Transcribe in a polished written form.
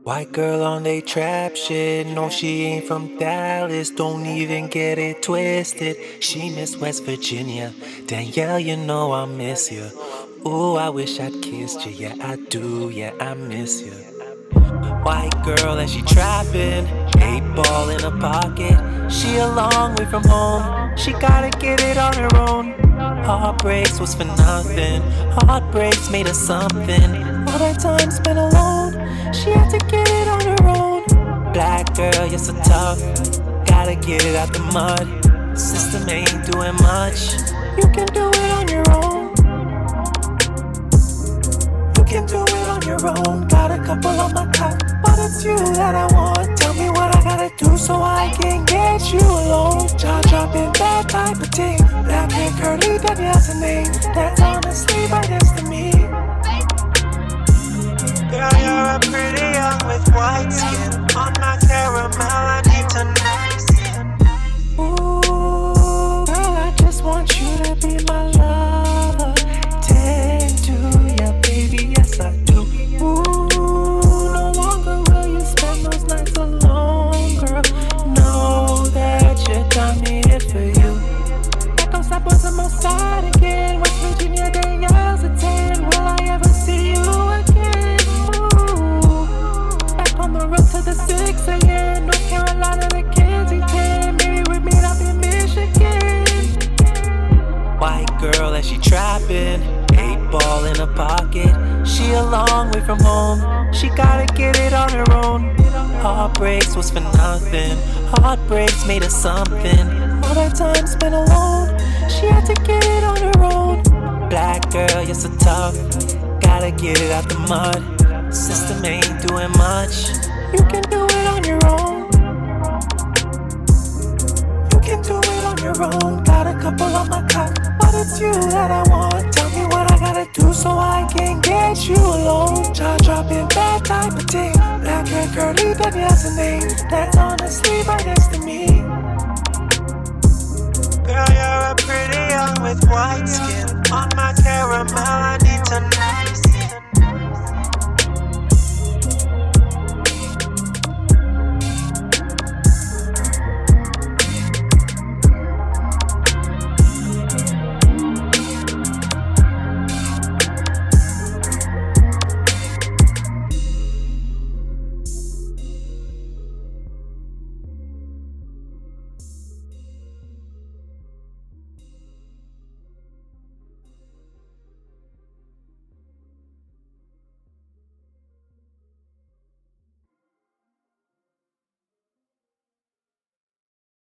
White girl on they trap shit. No, she ain't from Dallas. Don't even get it twisted. She Miss West Virginia. Danielle, you know I miss you. Ooh, I wish I'd kissed you. Yeah, I do. Yeah, I miss you. White girl and she trapping. 8-ball in her pocket. She a long way from home. She gotta get it on her own. Heartbreaks was for nothing. Heartbreaks made her something. All that time spent alone, she had to get it on her own. Black girl, you're so tough. Gotta get it out the mud. System ain't doing much. You can do it on your own. You can do it on your own. Got a couple on my top, but it's you that I want. Tell me what I gotta do so I can get you alone. Jaw dropping, that type of thing. Black hair curly, Danielle's a name. That's honestly right next to me. Girl, you're a pretty young with white skin. On my caramel, I need to know. Ooh, girl, I just want you to be my lover. Tend to ya, baby, yes I do. Ooh, no longer will you spend those nights alone, girl. Know that you got me here for you. Back on Southwest, I'm outside again. West Virginia, Danielle's a 10. Will I ever see you again? On the road to the 6 a.m. North Carolina to Kensington. Maybe we meet up in Michigan. White girl and she trapping. 8-ball in her pocket. She a long way from home. She gotta get it on her own. Heartbreaks was for nothing. Heartbreaks made her something. All that time spent alone, she had to get it on her own. Black girl, you're so tough. Gotta get it out the mud. System ain't doing much. You can do it on your own. You can do it on your own. Got a couple on my top, but it's you that I want. Tell me what I gotta do so I can get you alone. Jaw dropping, that type of thing. Black hair curly, Danielle's a name. That's honestly right next to me. Girl, you're a pretty young with white skin. On my caramel, I need to know.